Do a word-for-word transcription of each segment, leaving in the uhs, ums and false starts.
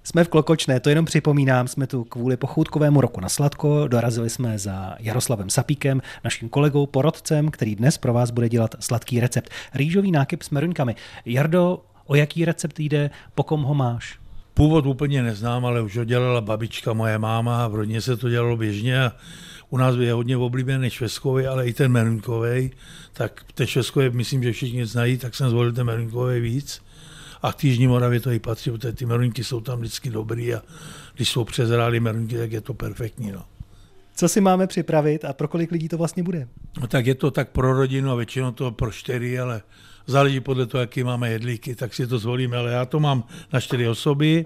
Jsme v Klokočné, to jenom připomínám, jsme tu kvůli pochoutkovému roku na sladko, dorazili jsme za Jaroslavem Sapíkem, naším kolegou, porodcem, který dnes pro vás bude dělat sladký recept. Rýžový nákyp s meruňkami. Jardo, o jaký recept jde, po kom ho máš? Původ úplně neznám, ale už ho dělala babička, moje máma, v rodině se to dělalo běžně a u nás je hodně oblíbený švestkový, ale i ten meruňkový, tak ten švestkový myslím, že všichni znají, tak jsem zvolil ten meruňkový víc. A k Jižní Moravě to i patří, protože ty meruňky jsou tam vždycky dobrý a když jsou přezrálý meruňky, tak je to perfektní. No. Co si máme připravit a pro kolik lidí to vlastně bude? No, tak je to tak pro rodinu a většinou to pro čtyři, ale záleží podle toho, jaký máme jedlíky, tak si to zvolíme. Ale já to mám na čtyři osoby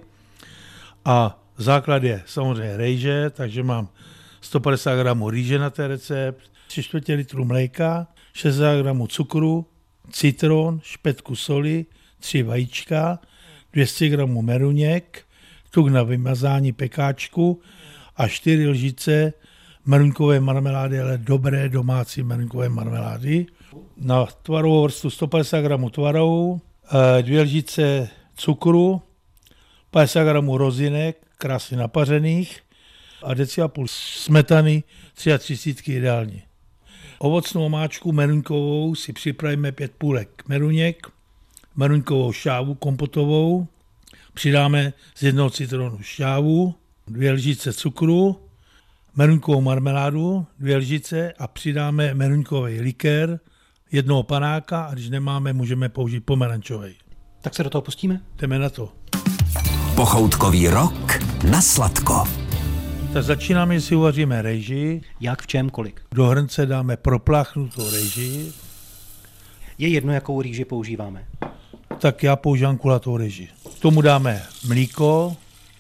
a základ je samozřejmě rejže, takže mám sto padesát gramů rýže na ten recept, tři čtvrtě litru mléka, šedesát gramů cukru, citron, špetku soli, tři vajíčka, dvě stě gramů meruněk, tuk na vymazání pekáčku a čtyři lžice meruňkové marmelády, ale dobré domácí meruňkové marmelády. Na tvarovou vrstvu sto padesát gramů tvarohu, dvě lžice cukru, padesát gramů rozinek, krásně napařených a deci a půl smetany, třicet tři ideálně. Ovocnou omáčku meruňkovou si připravíme pět půlek meruněk, meruňkovou šťávu kompotovou, přidáme z jednoho citronu šťávu, dvě lžice cukru, meruňkovou marmeládu, dvě lžice a přidáme meruňkový likér, jednoho panáka a když nemáme, můžeme použít pomerančový. Tak se do toho pustíme? Jdeme na to. Pochoutkový rok na sladko. Tak začínáme, že si uvaříme rejži. Jak, v čem, kolik? Do hrnce dáme propláchnutou rejži. Je jedno, jakou rýži používáme? Tak já používám kulatou rejži. K tomu dáme mlíko,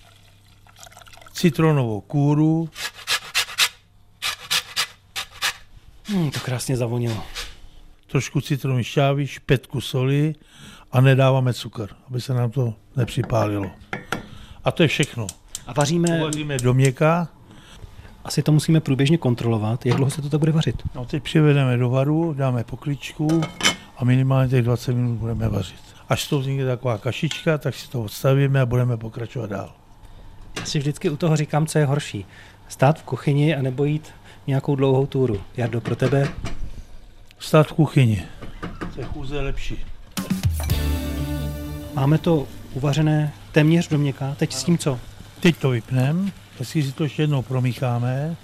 citronovou kůru. Hmm, to krásně zavonilo. Trošku citronové šťávy, špetku soli a nedáváme cukr, aby se nám to nepřipálilo. A to je všechno. A vaříme... Uvaříme do měka. Asi to musíme průběžně kontrolovat. Jak dlouho se to tak bude vařit? No teď přivedeme do varu, dáme pokličku a minimálně těch dvacet minut budeme vařit. Až to vznikne taková kašička, tak si to odstavíme a budeme pokračovat dál. Já si vždycky u toho říkám, co je horší. Stát v kuchyni a nebo jít nějakou dlouhou túru. Jardo, pro tebe? Stát v kuchyni. To je chůze lepší. Máme to uvařené téměř do měka. Teď s tím co? Teď to vypneme, hezky si to ještě jednou promícháme,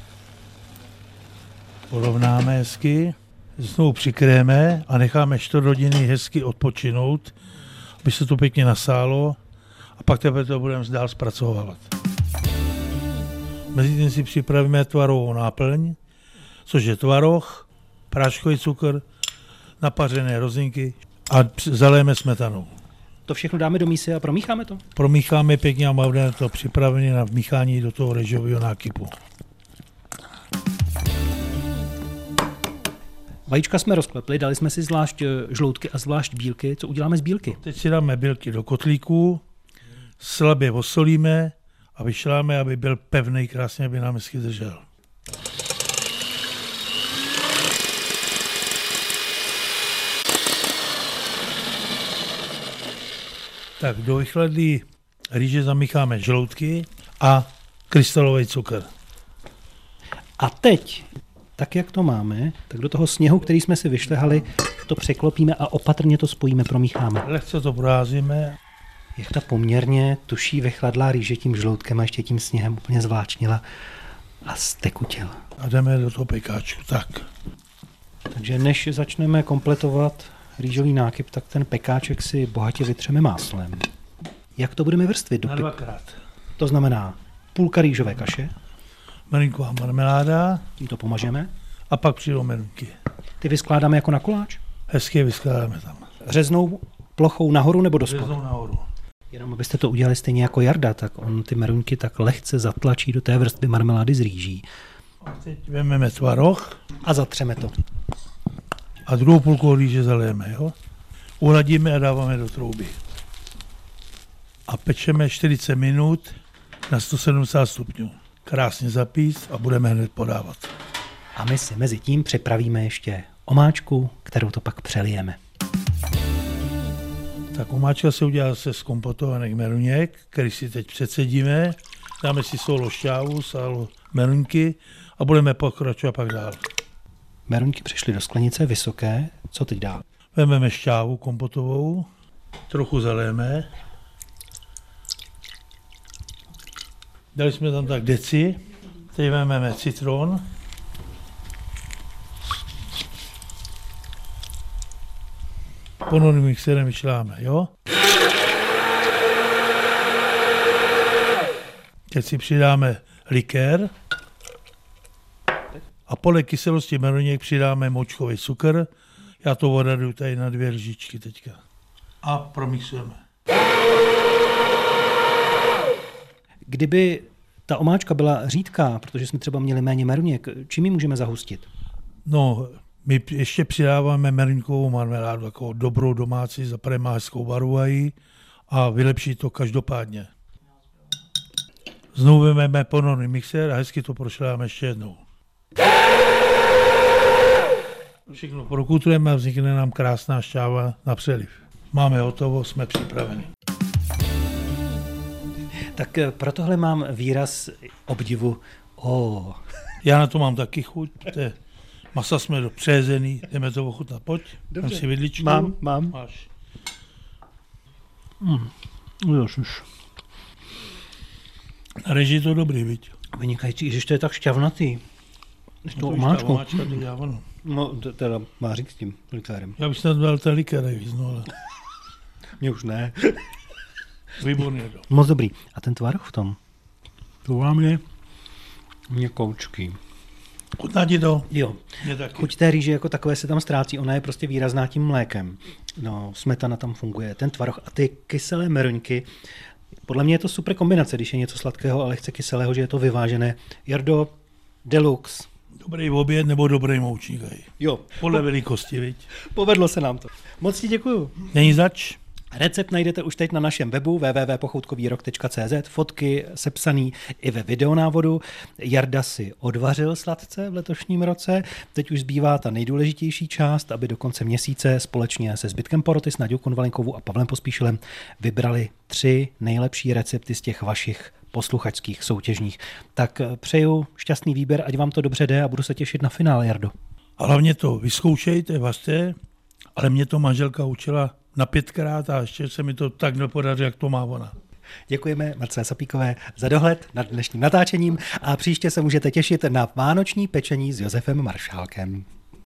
porovnáme hezky, znovu přikryjeme a necháme čtvrt hodiny hezky odpočinout, aby se to pěkně nasálo a pak teprve to budeme dál zpracovávat. Mezitím si připravíme tvarovou náplň, což je tvaroh, práškový cukr, napařené rozinky a zalijeme smetanou. To všechno dáme do mísy a promícháme to? Promícháme pěkně a máme to připravené na vmíchání do toho rejžového nákypu. Vajíčka jsme rozklepli, dali jsme si zvlášť žloutky a zvlášť bílky. Co uděláme z bílky? Teď si dáme bílky do kotlíku, slabě osolíme a vyšláme, aby byl pevný, krásně, aby nám hezky držel. Tak do vychladlý rýže zamícháme žloutky a krystalový cukr. A teď, tak jak to máme, tak do toho sněhu, který jsme si vyšlehali, to překlopíme a opatrně to spojíme, promícháme. Lehce to proházíme. Jak ta poměrně tuší vychladlá rýže tím žloutkem a ještě tím sněhem úplně zvláčnila a stekutěla. A jdeme do toho pekáčku, tak. Takže než začneme kompletovat rýžový nákyp, tak ten pekáček si bohatě vytřeme máslem. Jak to budeme vrstvit? Na dvakrát. To znamená půlka rýžové kaše. Meruňková marmeláda. Tím to pomažeme. A pak přijdou meruňky. Ty vyskládáme jako na koláč? Hezky je vyskládáme tam. Řeznou plochou nahoru nebo do spodu? Řeznou nahoru. Jenom abyste to udělali stejně jako Jarda, tak on ty meruňky tak lehce zatlačí do té vrstvy marmelády z rýží. A teď vezmeme tvaroh. A zatřeme to. A druhou půlku rýže zalijeme, jo? Uhladíme a dáváme do trouby. A pečeme čtyřicet minut na sto sedmdesát stupňů. Krásně zapít a budeme hned podávat. A my si mezi tím připravíme ještě omáčku, kterou to pak přelijeme. Tak omáčka se udělá se z kompotovaných meruněk, který si teď předsedíme. Dáme si solo šťávu, sálo meruňky a budeme pokračovat pak dál. Meruňky přišly do sklenice vysoké. Co teď dál? Vezmeme šťávu kompotovou, trochu zalijeme. Dali jsme tam tak deci. Teď vezmeme citron. Ponorným mixérem vyšláme, jo? Teď si přidáme likér a podle kyselosti meruněk přidáme močkový cukr. Já to odhaduju tady na dvě lžičky teďka. A promixujeme. Kdyby ta omáčka byla řídká, protože jsme třeba měli méně meruněk, čím ji můžeme zahustit? No, my ještě přidáváme meruňkovou marmeládu, jako dobrou domácí, zaprvé má hezkou barvu a vylepší to každopádně. Znovu vezmeme ponorný mixér a hezky to prošláme ještě jednou. Všechno prokutrujeme a vznikne nám krásná šťáva na přeliv. Máme hotovo, jsme připraveni. Tak pro tohle mám výraz obdivu. Oh. Já na to mám taky chuť. Te masa jsme dopřezený, jdeme to ochutnat. Pojď, dobře. Mám si vidličku. Mám, mám. Máš. Mm. Ježiš. Na režii to dobrý, viď? Vynikající, když to je tak šťavnatý. S tou No omáčkou. omáčka, to dělá ono. No, to teda má říct s tím likérem. Já bych snad dal ten likér nejvíc, no ale Mně už ne. výborně to. Moc dobrý. A ten tvaroh v tom? To vám je měkoučký. Chutná ti to? Jo. Mě taky. Chuť té rýže jako takové se tam ztrácí, ona je prostě výrazná tím mlékem. No, smetana tam funguje, ten tvaroh a ty kyselé meruňky. Podle mě je to super kombinace, když je něco sladkého, ale chce kyselého, že je to vyvážené. Jardo, deluxe. Dobrý oběd nebo dobrý moučník. Jo. Podle velikosti, viď? Povedlo se nám to. Moc ti děkuju. Není zač? Recept najdete už teď na našem webu w w w tečka pochoutkovýrok tečka c z, fotky sepsaný i ve videonávodu. Jarda si odvařil sladce v letošním roce, teď už zbývá ta nejdůležitější část, aby do konce měsíce společně se zbytkem poroty s Naďou Konvalinkovou a Pavlem Pospíšilem vybrali tři nejlepší recepty z těch vašich posluchačských soutěžních. Tak přeju šťastný výběr, ať vám to dobře jde a budu se těšit na finále, Jardo. A hlavně to vyzkoušejte, vařte, ale mě to manželka učila na pětkrát a ještě se mi to tak nepodaří, jak to má ona. Děkujeme Marcele Sapíkové za dohled nad dnešním natáčením a příště se můžete těšit na vánoční pečení s Josefem Maršálkem.